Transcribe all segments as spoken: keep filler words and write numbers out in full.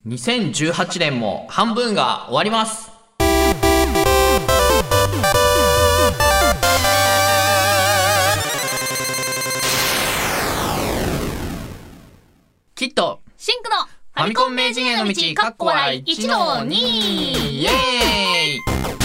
にせんじゅうはちねんも半分が終わります。きっとシンクのファミコン名人への道かっこ笑いいちのにイエーイ。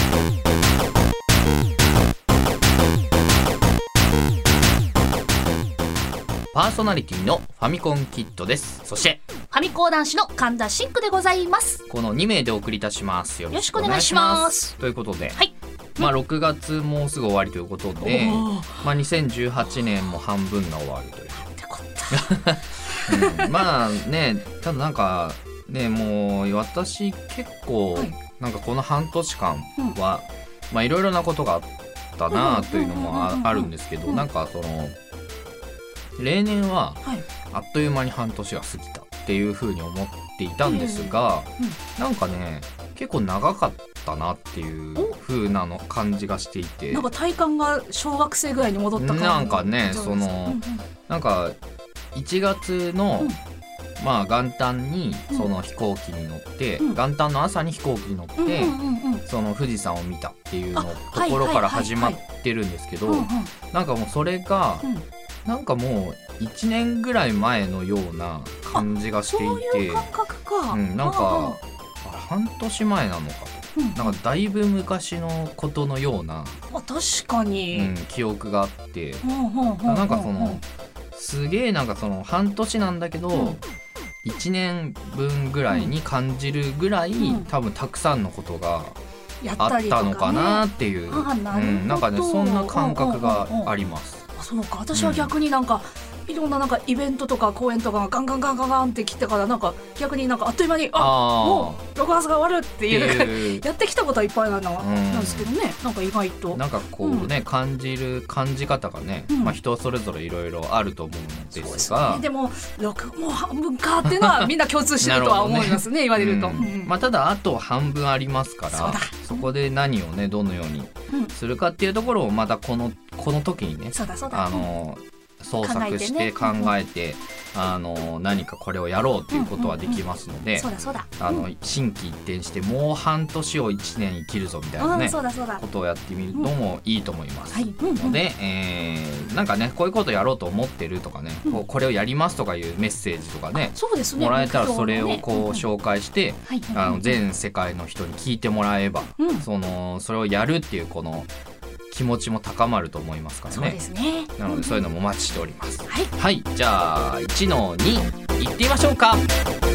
パーソナリティのファミコンキットです。そしてファミコー男子の神田シンクでございます。 このにめいでお送りいたします。よろしくお願いします。ということで、 はい、 まあろくがつもうすぐ終わりということで、まあにせんじゅうはちねんも半分が終わるというってこった、 うん、まあね、ただなんかね、もう私結構なんかこの半年間は、まあいろいろなことがあったなというのもあるんですけど、なんかその例年はあっという間に半年が過ぎたっていう風に思っていたんですが、なんかね結構長かったなっていう風なの感じがしていて、 なんか体感が小学生ぐらいに戻った感じなんかね、そのなんかいちがつのまあ元旦にその飛行機に乗って、元旦の朝に飛行機に乗ってその富士山を見たっていうのところから始まってるんですけど、なんかもうそれがなんかもういちねんぐらい前のような感じがしていて、 そういう感覚か、 うん、なんかあ半年前なのかと、うん、なんかだいぶ昔のことのような、 あ確かに、 うん、記憶があって、なんかそのすげえなんかその半年なんだけど、うん、いちねんぶんぐらいに感じるぐらい、うん、多分たくさんのことがあったのかなっていう、うん、なんかねそんな感覚があります。 そうか、私は逆になんか、うん、いろんななんかイベントとか公演とかがガンガンガンガンガンって来てから、なんか逆になんかあっという間にあもうろくがつが終わるっていうやってきたことはいっぱいなのなんですけどね、なんか意外となんかこうね、うん、感じる感じ方がね、うん、まあ人それぞれいろいろあると思うんですが、 でもろくもう半分かっていうのはみんな共通してるとは思いますね言われると、うんうん、 まあ、ただあと半分ありますから、 そ, そこで何をねどのようにするかっていうところをまたこのこの時にね、 そうだそうだ、 あの創作して考えて、あの何かこれをやろうっていうことはできますので、あの心機一転してもう半年をいちねん生きるぞみたいなね、 そうだそうだことをやってみるのもいいと思います、うん、ので、えー、なんかねこういうことやろうと思ってるとかね、うん、こうこれをやりますとかいうメッセージとかね、 そうですね、 もらえたらそれをこう紹介して、あの全世界の人に聞いてもらえば、うん、そのそれをやるっていうこの気持ちも高まると思いますからね。 そうですね。 なのでそういうのもお待ちしております。 はい。 はい、じゃあいちのにいってみましょうか。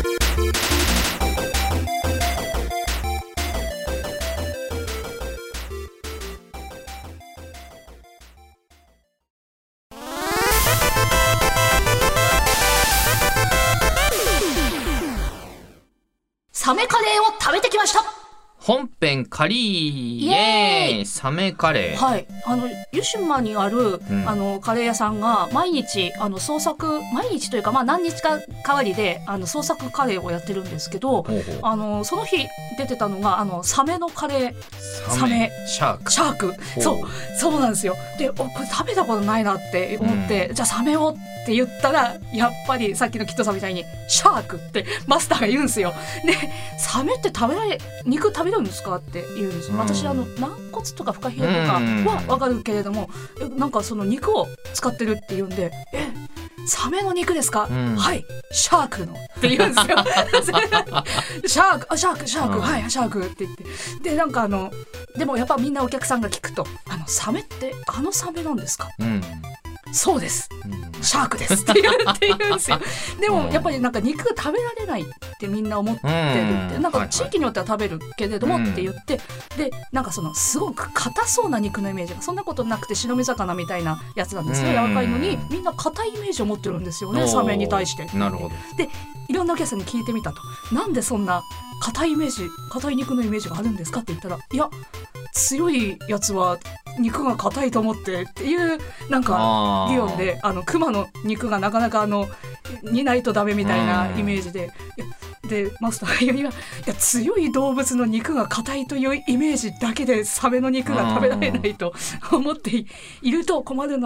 サメカレーを食べてきました。 本編カリーイエーイサメカレー、 はい、あの湯島にある、うん、あのカレー屋さんが毎日あの創作毎日というか、まあ、何日か代わりであの創作カレーをやってるんですけど、ほうほう、あのその日出てたのがあのサメのカレー、 サメシャークシャークそうそうなんですよ。でおこれ食べたことないなって思って、うん、じゃあサメをって言ったらやっぱりさっきのキットさんみたいにシャークってマスターが言うんですよ。でサメって食べられ肉食べるんですかって言うんですよ。私あの軟骨とかフカヒレとかは分かるけれども、なんかその肉を使ってるって言うんで、えサメの肉ですか、うん、はいシャークのって言うんですよシャークあシャークシャーク、うん、はいシャークって言って、でなんかあのでもやっぱみんなお客さんが聞くと、あのサメってあのサメなんですか、うん、そうです、うん、シャークですって言って言うんですよ。でもやっぱりなんか肉が食べられないってみんな思ってるって、うん、なんか地域によっては食べるけれどもって言って、うん、でなんかそのすごく硬そうな肉のイメージがそんなことなくて白身魚みたいなやつなんですよ、うん、柔らかいのにみんな硬いイメージを持ってるんですよね、サメに対して。 なるほど。 でいろんなお客さんに聞いてみたと、なんでそんな硬いイメージ硬い肉のイメージがあるんですかって言ったら、いや強いやつは肉が硬いと思ってっていうなんか理論で、あの熊の肉がなかなかあの煮ないとダメみたいなイメージで、でマスターが言うには、いや強い動物の肉が硬いというイメージだけでサメの肉が食べられないと思っていると困るので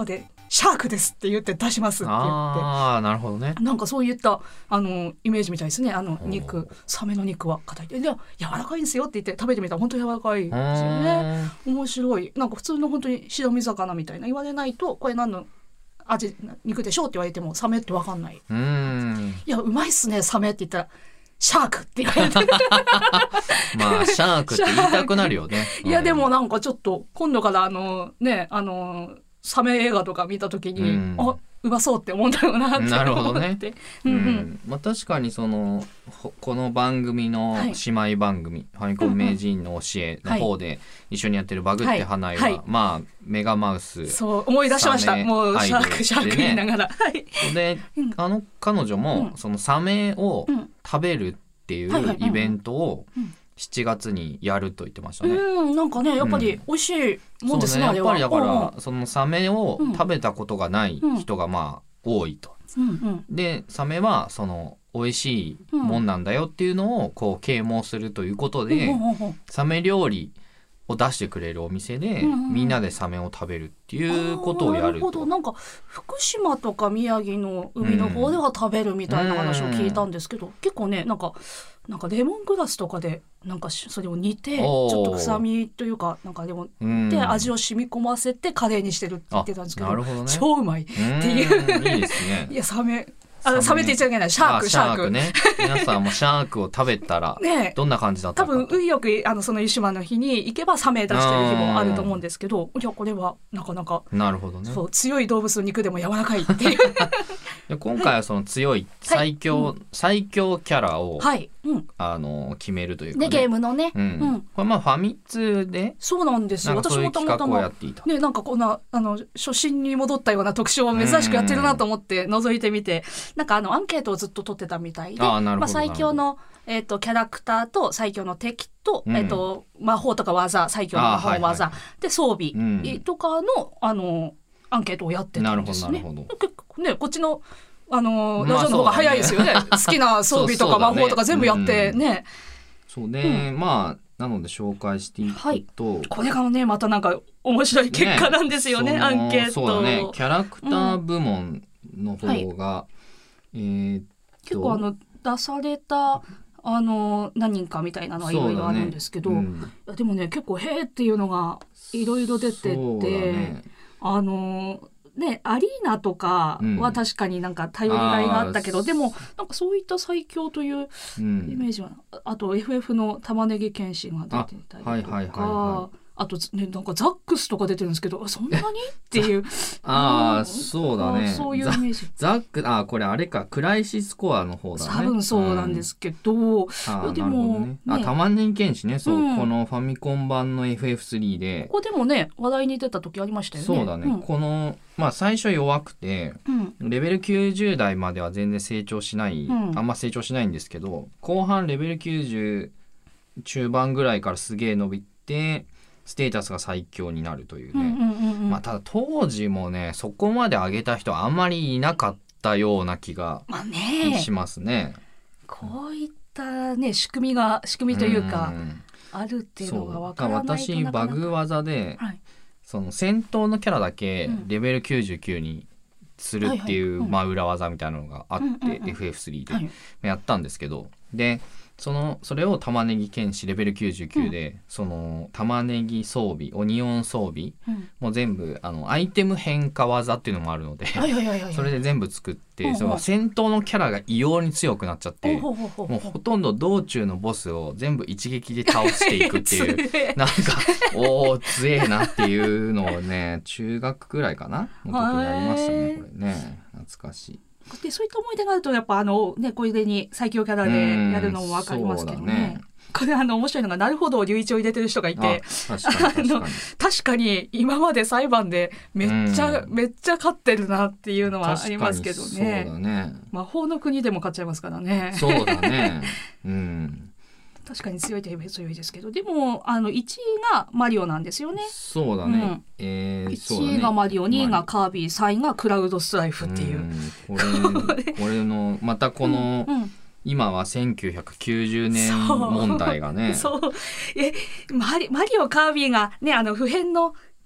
シャークですって言って出しますって言って、 ああなるほどね。 なんかそういったあのイメージみたいですね。あの肉、サメの肉は硬いで、で柔らかいんですよって言って食べてみたら本当に柔らかいですよね。面白い。なんか普通の本当に白身魚みたいな言われないと、これ何の味肉でしょうって言われてもサメって分かんない。 うーん、 いやうまいっすねサメって言ったらシャークって言われてまあシャークって言いたくなるよね。 いやでもなんかちょっと今度からあのねあのサメ映画とか見た時に、うん、あうまそうって思うんだろうなって思って。 なるほどね。 うんうん、 うん、まあ、確かにそのこの番組の姉妹番組、はい、ファミコン名人の教えの方で一緒にやってるバグって花井は、はいはい、まあメガマウス、 そう思い出しました。もうシャークシャーク言いながら、はい、 で、うん、あの彼女もそのサメを食べるっていうイベントをしちがつにやると言ってましたね。 うん、なんかねやっぱり美味しいもんですね。 そうね、やっぱりだからそのサメを食べたことがない人がまあ多いと、うんうん、でサメはその美味しいもんなんだよっていうのをこう啓蒙するということで、うん、サメ料理を出してくれるお店で、うんうん、みんなでサメを食べるっていうことをやると。なるほど。 なんか福島とか宮城の海の方では食べるみたいな話を聞いたんですけど、うん、結構ねなんかなんかレモングラスとかでなんかそれを煮てちょっと臭みというかなんかでもで味を染み込ませてカレーにしてるって言ってたんですけ ど, なるほど、ね、 超うまいっていういいですね。 いやサメあサメって言っちゃいけないシャークシャークね。皆さんもシャークを食べたらどんな感じだったか、 ね、多分運よくあのその湯島の日に行けばサメ出してる日もあると思うんですけど、いやこれはなかなかなるほど、ね、 そう強い動物の肉でも柔らかいっていうで今回はその強い最強、はいうん、最強キャラを、 はいうん、 あの決めるというか、ね、 ねゲームのね、 うんうん、これまあファミ通でそうなんですよ。 私もたまたまねなんかこんなあの初心に戻ったような特集を珍しくやってるなと思って覗いてみて、なんかあのアンケートをずっと取ってたみたいで、あまあ、最強の、えー、とキャラクターと最強の敵と、うんえー、と魔法とか技最強の魔法技、はいはい、で装備とかの、うん、あのアンケートをやってたんですね。結構ねこっちのあのラジオの方が早いですよね、まあ、好きな装備とか魔法とか全部やってね。 そうね、うん、まあなので紹介していくと、はい、 これがねまたなんか面白い結果なんですよ ね, ねアンケート。 そうだねキャラクター部門の方が、うんはいえー、 結構あの出されたあの何人かみたいなのはいろいろあるんですけど、ねうん、でもね結構へーっていうのがいろいろ出てて、ね、あのねアリーナとかは確かになんか頼りがいがあったけど、うん、でもなんかそういった最強というイメージは、うん、あと エフエフ の玉ねぎ剣士が出てたりとか、はいはいはいはい、あとねなんかザックスとか出てるんですけどそんなにっていうああそうだねそういうイメージ。 ザックあこれあれかクライシスコアの方だね。 多分そうなんですけど、うん、 あでも、ねね、あ玉ねぎ剣士ねそう、うん、このファミコン版の エフエフスリー でここでもね話題に出た時ありましたよね。 そうだね、うん、このまあ最初弱くて、うん、レベルきゅうじゅう代までは全然成長しない、うん、あんま成長しないんですけど後半レベルきゅうじゅう中盤ぐらいからすげえ伸びてステータスが最強になるというね、うんうんうんまあ、ただ当時もねそこまで上げた人はあんまりいなかったような気がしますね。 まあ、ねこういったね仕組みが仕組みというか、うん、あるっていうのが分からないとなかなか。 私バグ技で、はい、その戦闘のキャラだけレベルきゅうじゅうきゅうにするっていう、はいはいまあ、裏技みたいなのがあって、うんうんうん、エフエフスリー でやったんですけど、でそのそれを玉ねぎ剣士レベルきゅうじゅうきゅうで、うん、その玉ねぎ装備オニオン装備、うん、もう全部あのアイテム変化技っていうのもあるのでそれで全部作って、うん、その戦闘のキャラが異様に強くなっちゃって、うん、もうほとんど道中のボスを全部一撃で倒していくっていうなんかおー強えなっていうのをね中学くらいかなの時にやりましたね。これね懐かしい。 でそういった思い出があるとやっぱあのねこれに最強キャラでやるのも分かりますけど ね, ねこれあの面白いのがなるほど隆一を入れてる人がいて確かに 確かに, 確かに今まで裁判でめっちゃめっちゃ勝ってるなっていうのはありますけど ね, そうだね魔法の国でも勝っちゃいますからね。 そうだねうん確かに強いといえば強いですけどでもあのいちいがマリオなんですよね。 そうだね、うんえー、 いちいがマリオ、にいがカービィ、さんいがクラウドスライフっていう、うん、 これこれのまたこの、うんうん、今はせんきゅうひゃくきゅうじゅうねん問題がねそうそうえマリ、マリオカービィがねあの普遍の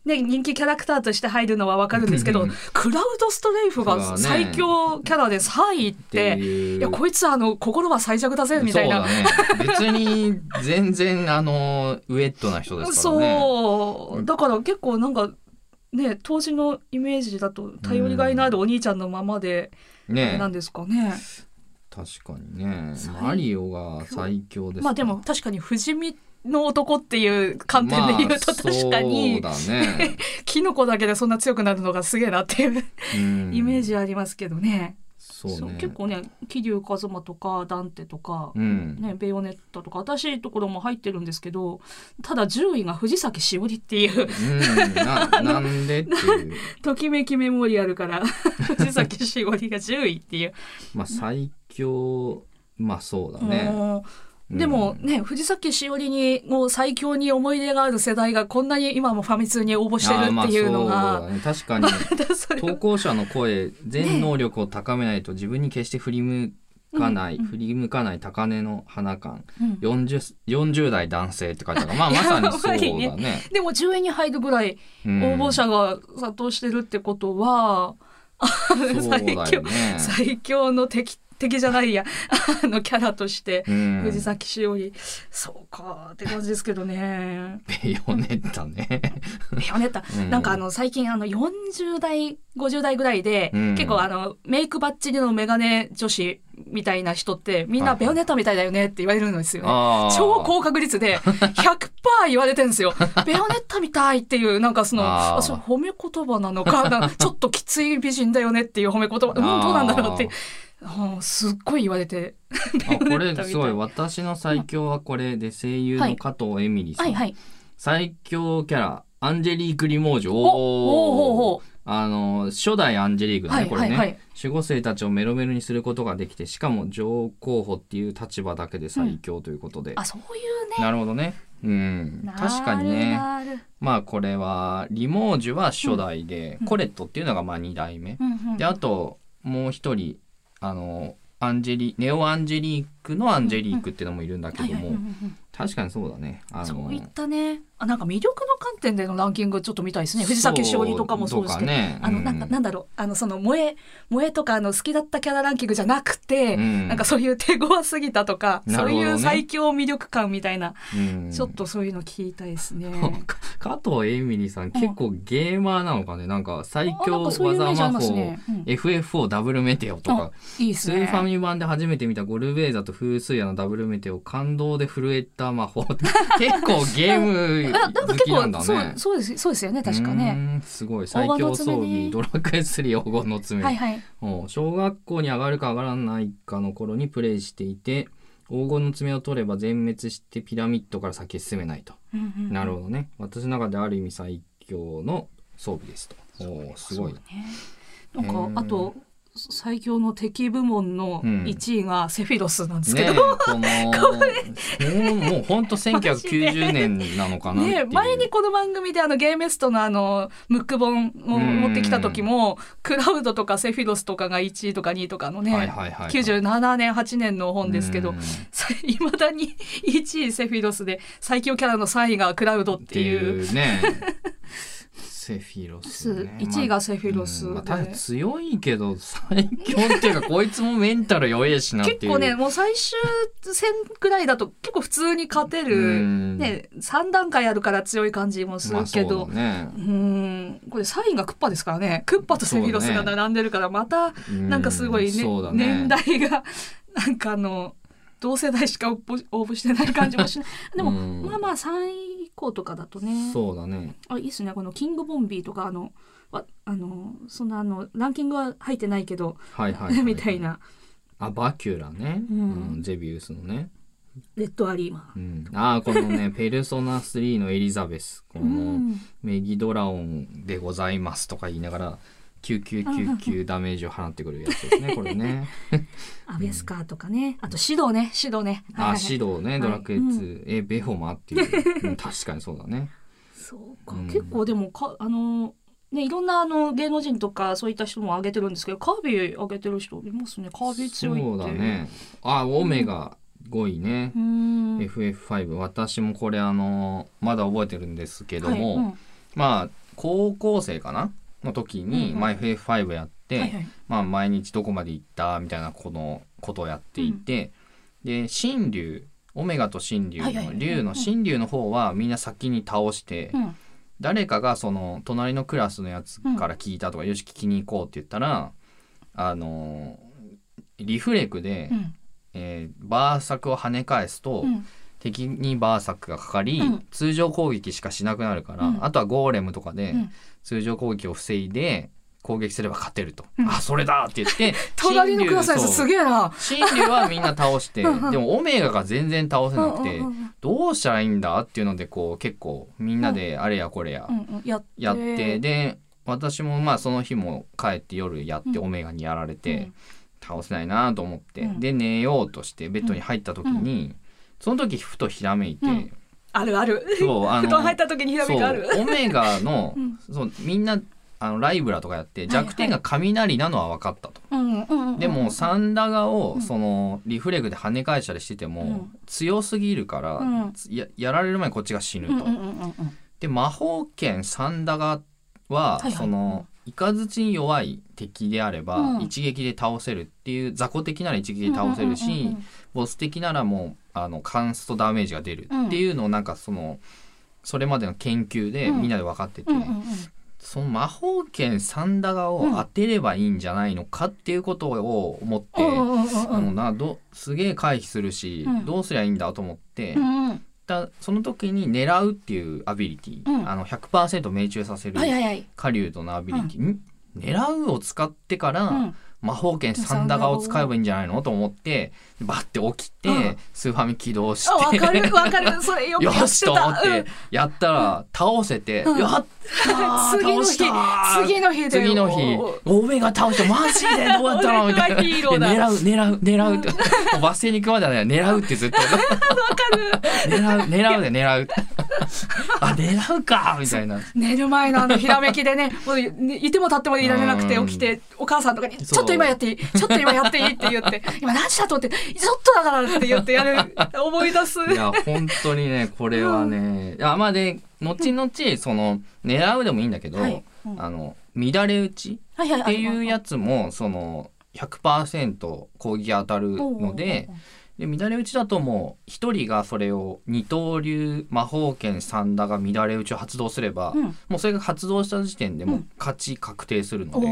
ね、人気キャラクターとして入るのは分かるんですけどクラウドストレイフが最強キャラでさんいって、いやこいつあの心は最弱だぜみたいな。 そうだね、別に全然あのウエットな人ですからね。 そうだから結構なんかね、当時のイメージだと頼りがいのあるお兄ちゃんのままで、うん、ね、なんですかね。 確かにね、マリオが最強ですか。 まあでも確かに不死身の男っていう観点で言うと確かに、まあそうだね、キノコだけでそんな強くなるのがすげえなっていうイメージありますけどね。そうね、そう結構ね、桐生一馬とかダンテとか、うんね、ベヨネッタとか新しいところも入ってるんですけど、ただじゅういが藤崎しおりっていう、 うん、な, なんでっていうときめきメモリアルから藤崎しおりがじゅういっていうまあ最強、まあそうだね。 でもね、うん、藤崎しおりにもう最強に思い入れがある世代がこんなに今もファミ通に応募してるっていうのが、 ね、確かに投稿者の声全能力を高めないと自分に決して振り向かない、ね、振り向かない高嶺の花館、うん、よんじゅう, よんじゅう代男性って書いてあるから、まあ、まさにそうだ ね, ねでもじゅういに入るぐらい応募者が殺到してるってことは、うん、最強、ね、最強の敵敵じゃないやあのキャラとして藤崎しおり、そうかって感じですけどね。 ベヨネッタねベヨネッタ、うん、なんかあの最近あのよんじゅう代ごじゅう代ぐらいで、うん、結構あのメイクバッチリのメガネ女子みたいな人ってみんなベヨネッタみたいだよねって言われるんですよね。超高確率で ひゃくパーセント 言われてるんですよベヨネッタみたいっていう、なんかそのあそれ褒め言葉なのかなちょっときつい美人だよねっていう褒め言葉、うん、どうなんだろうってあすっごい言われてあこれすごい、私の最強はこれで声優の加藤エミリさん、はいはいはい、最強キャラアンジェリーク・リモージュ、おおあの初代アンジェリークだね、はいはいはい、これね、守護生たちをメロメロにすることができて、しかも上候補っていう立場だけで最強ということで、うん、 あそういうね、 なるほどね、うん、確かにね。まあこれはリモージュは初代で、うん、コレットっていうのがまあに代目、うんうん、であともう一人あのアンジェリネオアンジェリークのアンジェリークっていうのもいるんだけども、確かにそうだね、あのそういったね、あなんか魅力の観点でのランキングちょっと見たいですね。藤崎しおりとかもそうですけど、ね、あのなんかなんだろう、あのその萌え萌えとかあの好きだったキャラランキングじゃなくて、うん、なんかそういう手強すぎたとか、ね、そういう最強魅力感みたいな、うん、ちょっとそういうの聞きたいですね加藤エミリさん結構ゲーマーなのかね、なんか最強技魔法、ねうん、エフエフフォー ダブルメテオとかいいですね、 スーファミ版で初めて見たゴルベーザと風水屋のダブルメテオ感動で震えた魔法結構ゲーム好きなんだね。 そう、そうです、そうですよね、確かね。 すごい、最強装備ドラクエスリー黄金の爪、はいはい、小学校に上がるか上がらないかの頃にプレイしていて、黄金の爪を取れば全滅してピラミッドから先へ進めないと、うんうん、なるほどね、私の中である意味最強の装備ですと。おすごい、ね、 なんかあと最強の敵部門のいちいがセフィロスなんですけど、うんね、このもう、もうほんとせんきゅうひゃくきゅうじゅうねんなのかなっていう、ね、 前にこの番組であのゲーメストのあのムック本を持ってきた時もクラウドとかセフィロスとかがいちいとかにいとかのね、はいはいはいはい、きゅうじゅうななねんはちねんの本ですけど、いまだにいちいセフィロスで最強キャラのさんいがクラウドっていう、っていうねセフィロス、ね、 いちいがセフィロス、 まあうんまあ、強いけど最強っていうかこいつもメンタル弱いしなっていう、 結構ねもう最終戦くらいだと結構普通に勝てる、ね、さん段階あるから強い感じもするけど、まあね、うんこれさんいがクッパですからね、クッパとセフィロスが並んでるからまたなんかすごい、ねね、年代がなんかあの同世代しか応募してない感じもしないでも、まあまあさんい以降とかだとね、 そうだね、 あいいっすね、このキングボンビーとかあのあのそんなあのランキングは入ってないけど、はいはいはいはい、みたいな、 あバキュラね、うんうん、ゼビウスのね、 レッドアリーマン、 うん、あこのねペルソナスリーのエリザベス、このメギドラオンでございますとか言いながらきゅうきゅうきゅうきゅうダメージを放ってくるやつですねこれねアベスカーとかね、あとシドねシドねあシドね、ドラクエツー、はい、えベホマっていう、うん、確かにそうだねそうか、うん、結構でもかあのねいろんなあの芸能人とかそういった人も挙げてるんですけど、カービィ挙げてる人いますね。カービィ強いって。 そうだね、あオメガごいね、うん、エフエフファイブ 私もこれあのまだ覚えてるんですけども、はいうん、まあ高校生かなの時に、 うんうん、 まあ、エフエフファイブ やって、 はいはい、 まあ、毎日どこまで行ったみたいなこのことをやっていて、うん、で神竜オメガと神竜の竜の神竜の方はみんな先に倒して、うん、誰かがその隣のクラスのやつから聞いたとか、うん、よし聞きに行こうって言ったらあのリフレクで、うん、えー、バーサクを跳ね返すと、うん、敵にバーサクがかかり、うん、通常攻撃しかしなくなるから、うん、あとはゴーレムとかで通常攻撃を防いで攻撃すれば勝てると、うん、あそれだって言って隣のクラスのやつすげえな。 神竜はみんな倒してでもオメガが全然倒せなくてどうしたらいいんだっていうのでこう結構みんなであれやこれややって、で私もまあその日も帰って夜やってオメガにやられて倒せないなと思って、うん、で寝ようとしてベッドに入った時に、うん、その時ふとひらめいて、うん、 あるあるそうあの布団入った時にひらめいてあるオメガの、うん、そうみんなあのライブラとかやって弱点が雷なのは分かったと、はいはい、でもサンダガをそのリフレグで跳ね返したりしてても、うん、強すぎるから、うん、や, やられる前にこっちが死ぬと、うんうんうんうん、で魔法剣サンダガは、はいはい、そのイカズチに弱い敵であれば、うん、一撃で倒せるっていう雑魚的なら一撃で倒せるし、うんうんうんうん、ボス的ならもうあのカンストダメージが出るっていうのをなんかそのそれまでの研究でみんなで分かってて、うんうんうんうん、その魔法剣サンダガを当てればいいんじゃないのかっていうことを思って、うんうんうんうん、あのなどすげえ回避するし、うん、どうすりゃいいんだと思って、うんうん、だその時に狙うっていうアビリティ、うん、あの ひゃくパーセント 命中させる狩人のアビリティ、はいはいはい、狙うを使ってから、うん、魔法剣サンダガを使えばいいんじゃないのと思ってバッて起きて、うん、スーファミ起動してわかるわかるそれよくやってたよしと思ってやったら、うん、倒せて、うん、やった次の日次の日で次の日オメガ倒したマジでどうやったのみたいな狙う狙う狙うって、うん、バス停に行くまではね狙うってずっとわかる狙う狙うで狙うあ狙うかみたいな寝る前のあのひらめきでねもういても立ってもいられなくて起きてお母さんとかにちょっと今やっていいちょっと今やっていいって言って今何時だと思ってちょっとだからって言ってやる思い出すいや本当にねこれはね、うん、あまあで後々その狙うでもいいんだけど、はいうん、あの乱れ打ちっていうやつもその ひゃくパーセント 攻撃当たるので、で乱れ打ちだともう一人がそれを二刀流魔法剣サンダガ乱れ打ちを発動すれば、うん、もうそれが発動した時点でもう勝ち確定するので、うん、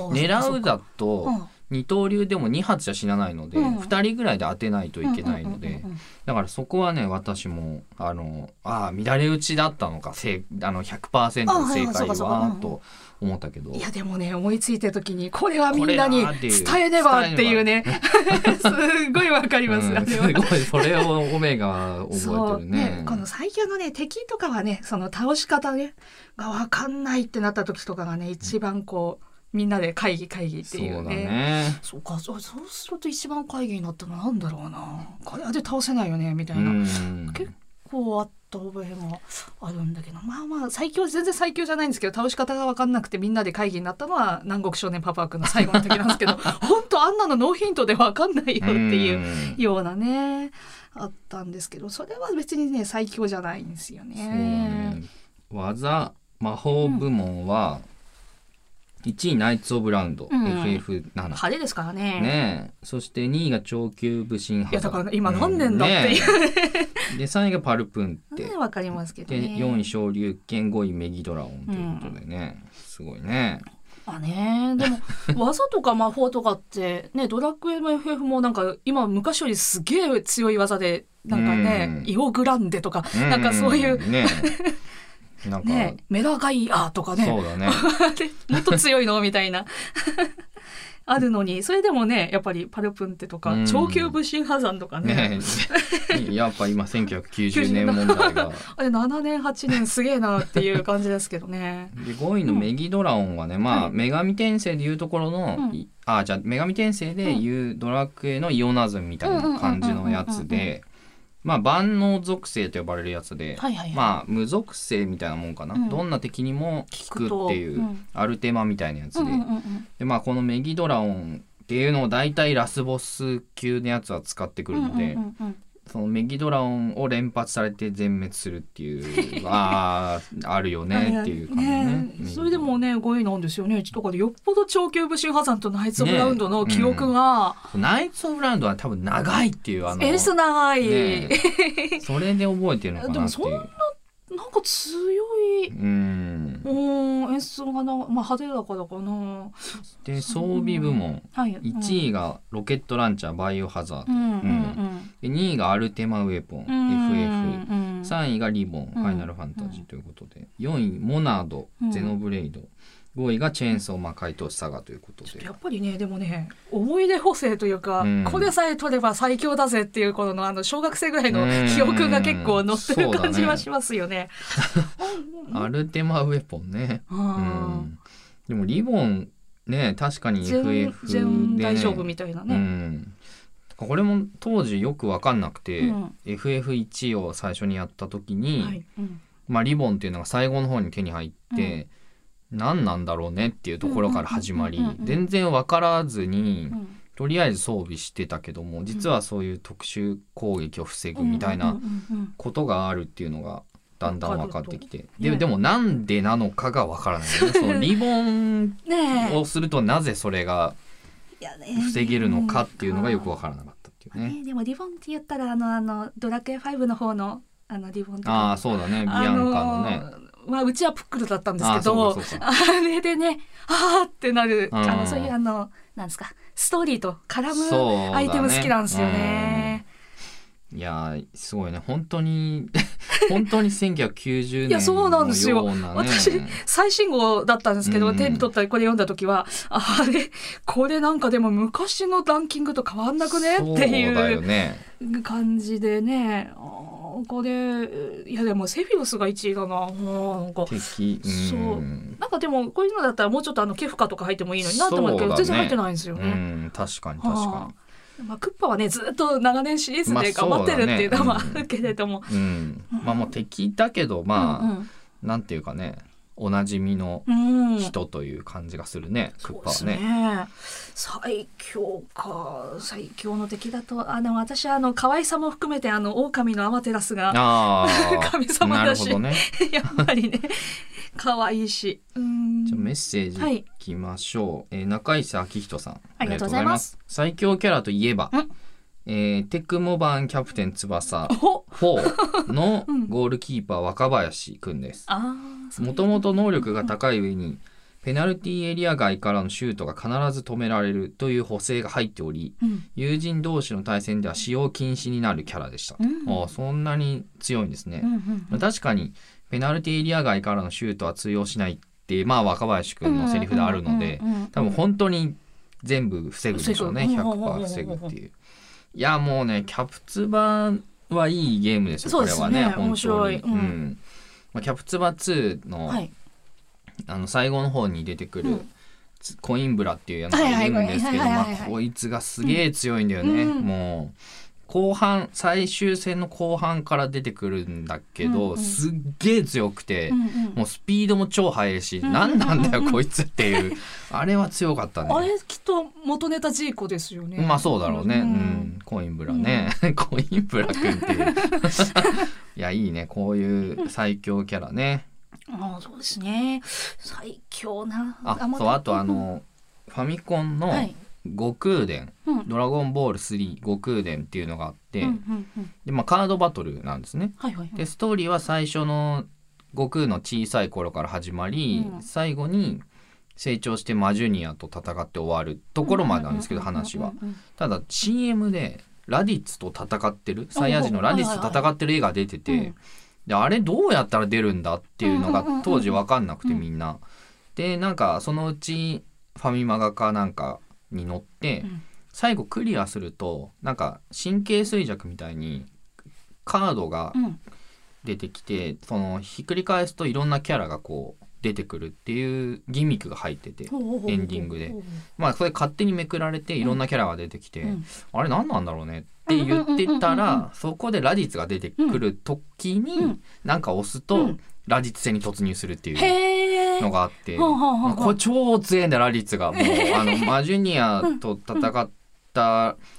狙うだと二刀流でもに発じゃ死なないので、うん、ふたりぐらいで当てないといけないので、だからそこはね私もあのあ乱れ打ちだったのかせあの ひゃくパーセント 正解はと思ったけど、 いやでもね思いついた時にこれはみんなに伝えねばっていうねすごいわかります、うん、 すごいそれをオメガ覚えてる ね, ねこの最強のね敵とかはねその倒し方ねがわかんないってなった時とかがね一番こうみんなで会議会議っていうね。 そうだね。 そうか、そう、そうすると一番会議になったのなんだろうな。これで倒せないよねみたいな。結構あった覚えもあるんだけど、まあまあ最強全然最強じゃないんですけど、倒し方が分かんなくてみんなで会議になったのは南国少年パパーくんの最後の時なんですけど、本当あんなのノーヒントで分かんないよっていうようなねあったんですけど、それは別にね最強じゃないんですよね。そうね。 技魔法部門は、うんいちいナイツ・オブ・ラウンド、うん、エフエフセブン派手ですから ね, ねそしてにいが超級武神派いやだから今何年だっていう、 ね、でさんいがパルプンテわかりますけどねでよんい昇竜拳ごいメギドラゴンということでね、うん、すごいねあねでも技とか魔法とかってねドラクエの エフエフ もなんか今昔よりすげえ強い技でなんかね、うん、イオグランデとか、うん、なんかそういうねなんかね、メラガイアとかねそうだねもっと強いのみたいなあるのにそれでもねやっぱりパルプンテとか、うん、超級武神破山とか ね, ねやっぱ今せんきゅうひゃくきゅうじゅうねん問題があれななねんはちねんすげえなっていう感じですけどねでごいのメギドラオンはね、うん、まあ、はい、女神転生でいうところの、うん、あじゃあ女神転生でいうドラクエのイオナズンみたいな感じのやつでまあ、万能属性と呼ばれるやつで、はいはいはい、まあ無属性みたいなもんかな、うん、どんな敵にも効くっていう、うん、アルテマみたいなやつで、うんうんうん、でまあこのメギドラオンっていうのを大体ラスボス級のやつは使ってくるので、うんうんうんうん、 そのメギドラオンを連発されて全滅するっていうああるよねっていう感じね。 ねそれでもねごいなんですよね。とかでよっぽど超級武神破山とナイツ・オブ・ラウンドの記憶が、 ねうん、ナイツ・オブ・ラウンドは多分長いっていうあのエース長い、 ね、それで覚えてるのかなっていう。でもそんななんか強いうん演出がな、まあ、派手だからかな。 で装備部門、はい、いちいがロケットランチャーバイオハザード、うんうんうん、でにいがアルテマウェポン、うん、エフエフ、さんいがリボン、うん、ファイナルファンタジーということで、よんいモナード、ゼノブレイド、ごいがチェーンソー魔界闘士サガということで、 やっぱりねでもね思い出補正というか、うん、これさえ取れば最強だぜっていう頃のあの小学生ぐらいの記憶が結構乗ってる感じはしますよね。 アルテマウェポンね、うん、でもリボンね確かに エフエフ で、ね、 大丈夫みたいなね、うん、 これも当時よく分かんなくて、うん、エフエフワン を最初にやった時に、はいうんまあ、リボンっていうのが最後の方に手に入って、うん、何なんだろうねっていうところから始まり、全然分からずに、うん、とりあえず装備してたけども実はそういう特殊攻撃を防ぐみたいなことがあるっていうのがだんだん分かってきて、で, でもなんでなのかが分からないよね。そのリボンをするとなぜそれが防げるのかっていうのがよく分からなかったっていうね。 ねでもリボンって言ったらあのあのドラクエファイブの方のあのリボンとかああそうだねビアンカのね、 まあ、うちはプックルだったんですけど あ, そうそうそうあれでねあーってなる、うん、あのそういうあのなんですかストーリーと絡むアイテム好きなんですよね。 いやすごいね本当に本当にせんきゅうひゃくきゅうじゅうねんのような、ね、いやそうなんですよ私最新号だったんですけど、うん、手に取ったりこれ読んだ時はあれこれなんかでも昔のランキングと変わんなくねっていう感じでねこれいやでもセフィロスがいちいだななんか敵そうなんかでもこういうのだったらもうちょっとあのケフカとか入ってもいいのになって思うけど、ね、全然入ってないんですよね。 うん確かに確かにまあ、クッパはねずっと長年シリーズで頑張ってるっていうのもあるけれども、 まあねうんうん、まあもう敵だけどまあ、うんうん、なんていうかねおなじみの人という感じがするね、うん、クッパはね。 ね最強か最強の敵だとあでも私はあの可愛さも含めてあの狼のアマテラスが神様だし、ね、やっぱりね可愛いしうんじゃあメッセージいきましょう、はいえー、中石明人さんありがとうございます。 最強キャラといえばえー、テクモバンキャプテン翼フォーのゴールキーパー若林くんです。もともと能力が高い上にペナルティーエリア外からのシュートが必ず止められるという補正が入っており、うん、友人同士の対戦では使用禁止になるキャラでした、うん、あそんなに強いんですね、うんうんうん、確かにペナルティーエリア外からのシュートは通用しないってまあ若林くんのセリフであるので多分本当に全部防ぐでしょうね ひゃくパーセント 防ぐっていう。いやもうねキャプツバはいいゲームですよ。これはね本当に面白い、うんうんまあ、キャプツバツー の,、はい、あの最後の方に出てくる、うん、コインブラっていうやつがいるんですけどこいつがすげえ強いんだよね、うん、もう後半最終戦の後半から出てくるんだけど、うんうん、すっげえ強くて、うんうん、もうスピードも超速いし、うんうん、何なんだよこいつっていうあれは強かったね。 あれきっと元ネタジーコですよね。 まあそうだろうね、うんうん、コインブラね、うん、コインブラくんっていういやいいねこういう最強キャラね。 あそうですね最強なああそうあとあの、うん、ファミコンの、はい悟空伝、うん、ドラゴンボールスリー悟空伝っていうのがあって、うんうんうんでまあ、カードバトルなんですね、はいはいはい、でストーリーは最初の悟空の小さい頃から始まり、うん、最後に成長してマジュニアと戦って終わるところまでなんですけど話はただ シーエム でラディッツと戦ってるサイヤ人のラディッツと戦ってる絵が出てて、はいはいはい、であれどうやったら出るんだっていうのが当時分かんなくてみんなでなんかそのうちファミマガかなんかに乗って、うん、最後クリアするとなんか神経衰弱みたいにカードが出てきて、うん、そのひっくり返すといろんなキャラがこう出てくるっていうギミックが入っててエンディングでまあそれ勝手にめくられていろんなキャラが出てきて、うん、あれ何なんだろうねって言ってたらそこでラディッツが出てくる時になんか押すとラディッツ戦に突入するっていうのがあって、これ超強いんだラディッツがもうあのマジュニアと戦った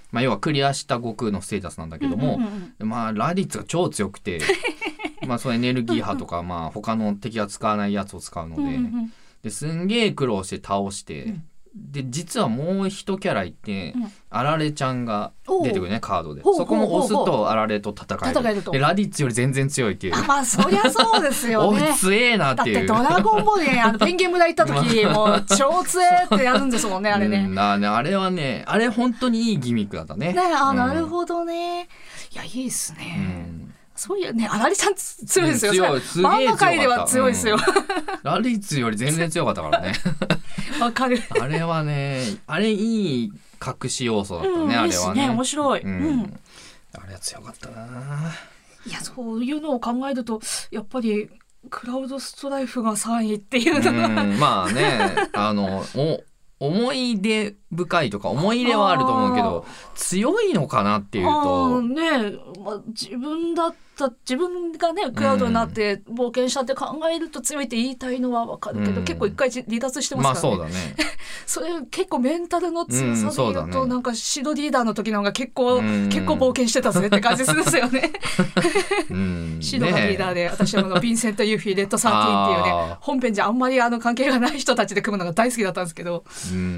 まあ、要はクリアした悟空のステータスなんだけども、 うんうんうん、 まあラディッツが超強くてまあそのエネルギー波とかまあ他の敵が使わないやつを使うので、 うんうんうん、 ですんげえ苦労して倒して、うん、で実はもう一キャラいて、うん、あられちゃんが出てくるねカードで、そこも押すとあられと戦える、戦えるとでラディッツより全然強いっていう。 あ、まあそりゃそうですよねおい強えなっていう。 だってドラゴンボールね、あのペンギン村行った時もう超強えってやるんですもんねあれね。 うん、あ, ねあれはねあれ本当にいいギミックだったね。 ね、あ、なるほどね、うん、いやいいっすね、うん、そういうね、あられちゃん強いですよ、 強い、すげえ強かった。 漫画界では強いですよ、うん、 ラディッツより全然強かったからねわかるあれはね、あれいい隠し要素だったね、うん、あれはね、いいっすね、 面白い、 うんうん、あれは強かったな。 いや、そういうのを考えるとやっぱりクラウドストライフがさんいっていうのが、うん、 まあね、あのお思い出深いとか思い入れはあると思うけど強いのかなっていうとね、まあ、自分だった自分がねクラウドになって冒険したって考えると強いって言いたいのは分かるけど、うん、結構一回離脱してますからね。まあそうだねそれ結構メンタルの強さでいうと、うん、なんかシドリーダーの時の方が結構、うん、結構冒険してたぜって感じするんですよねうんシドがリーダーで、ね、私はあのヴィンセント・ユーフィー・レッド・サーティーンっていうね本編じゃあんまりあの関係がない人たちで組むのが大好きだったんですけど、うんうん、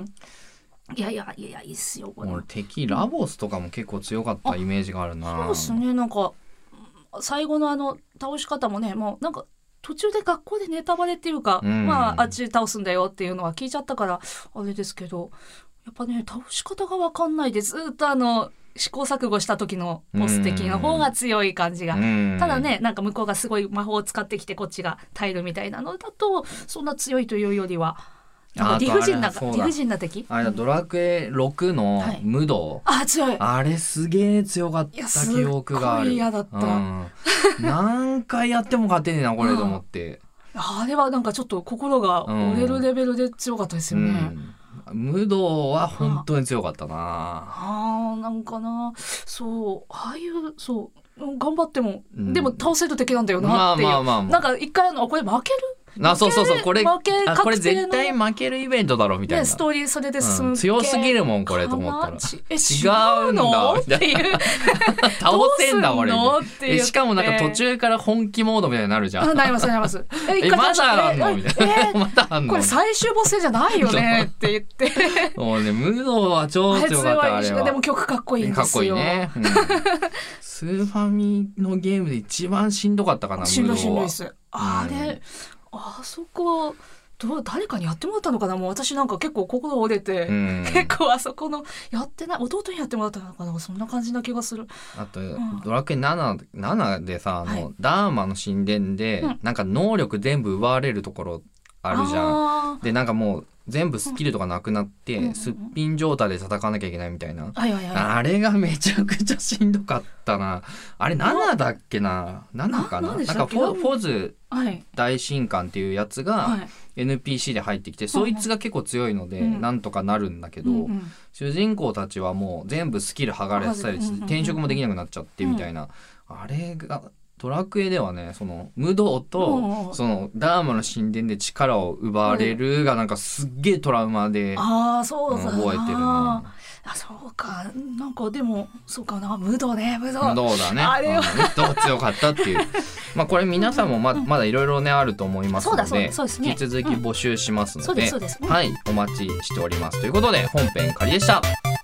いやいやいやいいっすよこれ。 俺敵ラボスとかも結構強かったイメージがあるな。 そうですね、なんか最後のあの倒し方もね、もうなんか途中で学校でネタバレっていうか、うん、まああっち倒すんだよっていうのは聞いちゃったからあれですけど、やっぱね倒し方が分かんないでずっとあの試行錯誤した時のボス敵の方が強い感じが、ただねなんか向こうがすごい魔法を使ってきてこっちが耐えるみたいなのだとそんな強いというよりはなんか理不尽な理不尽な敵。 あれドラクエろくの無道、 はい、あ強い、 あれすげえ強かった記憶がある。 いやすっごい嫌だった、うん、 何回やっても勝てねえなこれと思って、 うん、あれはなんかちょっと心が折れるレベルで強かったですよね、 うん、無道は本当に強かったな。 ああなんかな、そうああいうそう頑張っても、うん、でも倒せる敵なんだよなっていう、まあまあまあまあ、なんか一回のこれ負けるあそうそうそうこれ負けあこれ絶対負けるイベントだろみたいな、 ね、ストーリーそれで進む、 うん、強すぎるもんこれと思ったらえ違うんだっていう倒せんだこれえしかもなんか途中から本気モードみたいになるじゃん。 あなりますなりますえまだあんのみたいな、えー、まだあんのこれ最終ボス戦じゃないよねって言ってもうね無道は超強かったあれは。 でも曲かっこいいんですよ。かっこいいね、うん、 スーファミのゲームで一番しんどかったかな。 しんどいしんどいです。あれ、うんあそこどう誰かにやってもらったのかな。もう私なんか結構心折れて、うん、結構あそこのやってない弟にやってもらったのかな、そんな感じな気がする。 あと、うん、ドラクエなな、ななでさあの、はい、ダーマの神殿で、うん、なんか能力全部奪われるところあるじゃん。でなんかもう全部スキルとかなくなって、うん、すっぴん状態で戦わなきゃいけないみたいな、はいはいはい、あれがめちゃくちゃしんどかったな。あれななだっけな、ななかな、な, なんかフ ォ, フォズ大神官っていうやつが エヌピーシー で入ってきて、はい、そいつが結構強いのでなんとかなるんだけど、うんうん、主人公たちはもう全部スキル剥がれてたりして、うんうん、転職もできなくなっちゃってみたいな、うん、あれがドラクエではねその無道とそのダーマの神殿で力を奪われるがなんかすっげえトラウマで、うん、あそうだな覚えてるな。 あそうかなんかでもそうかな無道ね無道無道だねあれは、うん、無道強かったっていうまあこれ皆さんも ま,、うん、まだいろいろねあると思いますの で, そうだそうです、ね、引き続き募集しますので、うん、そうですそうです、うん、はいお待ちしておりますということで本編仮でした。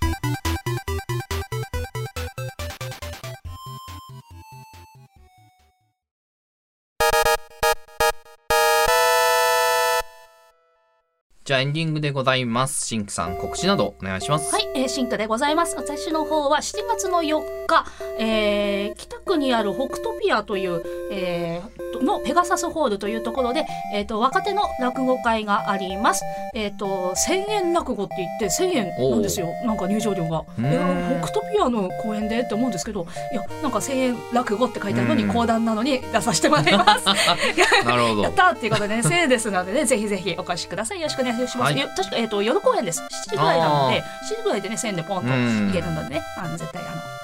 じゃあエンディングでございます。シンクさん告知などお願いします。 はい、えー、シンクでございます。私の方はしちがつのよっか、えー、北区にある北トピアという、えー、のペガサスホールというところで、えー、と若手の落語会があります。えー、とせんえん落語って言ってせんえんなんですよ。なんか入場料が、えー、北トピアの公演でって思うんですけど、いやなんかせんえん落語って書いてあるのに講談なのに出させてもらいますなるほどやったっていうことでねせんえんですのでねぜひぜひお越しください。よろしくお願いします。します、はい、確か、えー、と夜公演です。しちじぐらいなのでしちじぐらいでねせんえんでポンといけるのでね、あの絶対あの来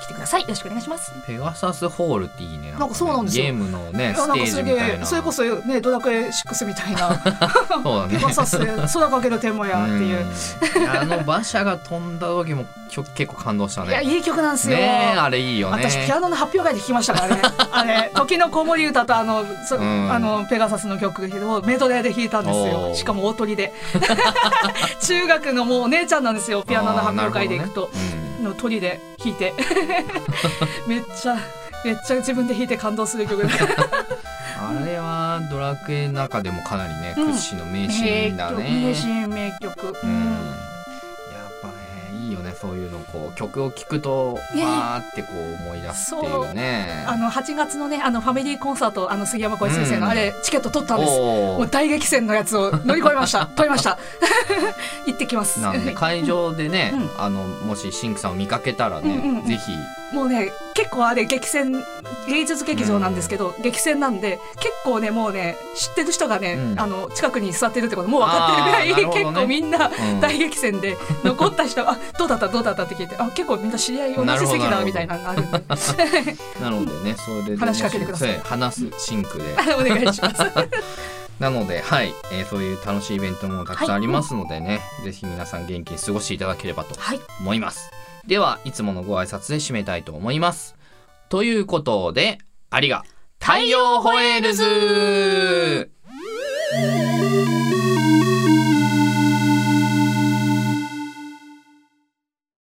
来てください。よろしくお願いします。 ペガサスホールっていいね。 なんかそうなんですよ。 ゲームのねステージみたいな。 それこそねドラクエシックスみたいなそうだね、 ペガサスで空かける天もやっていう、 いやあの馬車が飛んだ時も曲結構感動したね。 いやいい曲なんですよね。あれいいよね。 私ピアノの発表会で聴きましたからねあれ時の子守歌とあの、うん、あのペガサスの曲をメドレーで弾いたんですよ。しかも大鳥で中学のもうお姉ちゃんなんですよ。ピアノの発表会で行くと、ね、うん、の鳥で弾いてめっちゃめっちゃ自分で弾いて感動する曲あれはドラクエの中でもかなりね、うん、屈指の名シーンだね。 名シーン名曲、 うん、やっぱねいいよね、そういうのこう曲を聴くとわーってこう思い出すっていうね。 あのはちがつのねあのファミリーコンサート、あの杉山浩一先生の、うん、あれチケット取ったんです。もう大激戦のやつを乗り越えました取りました行ってきます。 なんで会場でね、うん、あのもしシンクさんを見かけたらね、うんうんうん、ぜひもうね結構あれ激戦芸術劇場なんですけど、うん、激戦なんで結構ねもうね知ってる人がね、うん、あの近くに座ってるってこともう分かってるぐらい、ね、結構みんな大激戦で、うん、残った人あどうだったどうだったって聞いてあ結構みんな知り合い同じ席だみたいなのがあるんでなのでねそれで話しかけてください。 話すシンクでお願いしますなので、はいえー、そういう楽しいイベントもたくさんありますのでね、はい、ぜひ皆さん元気に過ごしていただければと思います、はい、ではいつものご挨拶で締めたいと思います。ということで、ありが太陽ホエールズ。